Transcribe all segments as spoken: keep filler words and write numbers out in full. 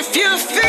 If you feel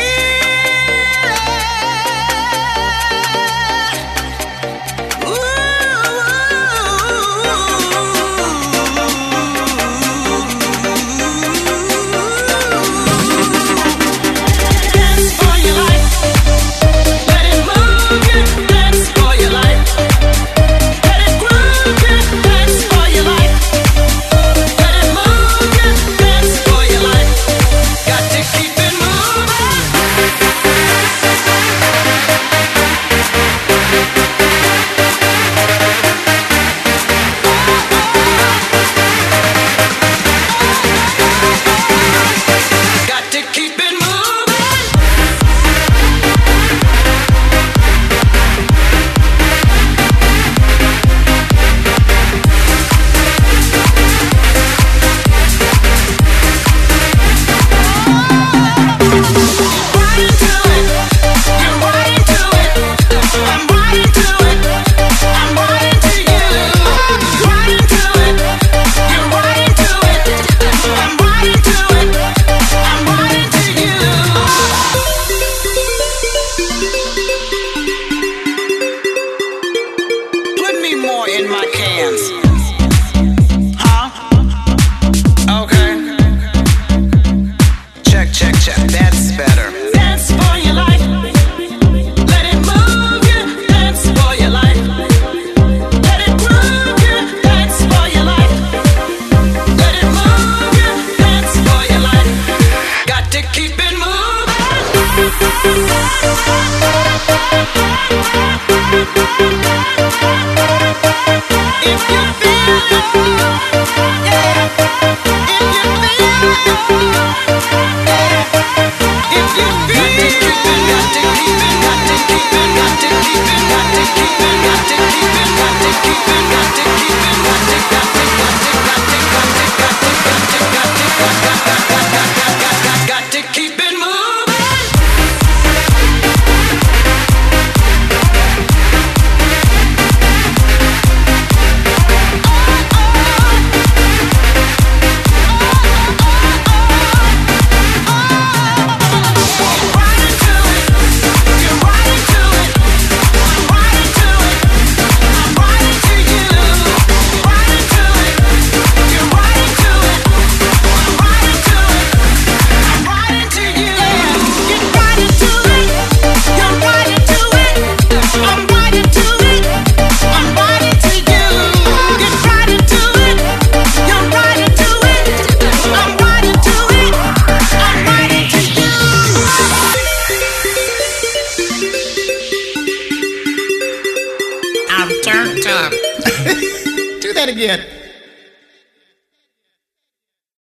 in my cans. Huh? Okay. Check, check, check. That's better. Dance for your life. Let it move you. Dance for your life. Let it groove you. Dance for your life. Let it move you. Dance for your life. Got to keep it moving. If you feel it, yeah. If you feel it, yeah. If you feel it, got to keep it, got to keep it, got to keep it, got to keep it, got to keep it, got to keep it, got to keep it, got to, got to, got to, got to, got to, got to, got to, got to, got to, got to keep it moving. I'm turned up. Do that again.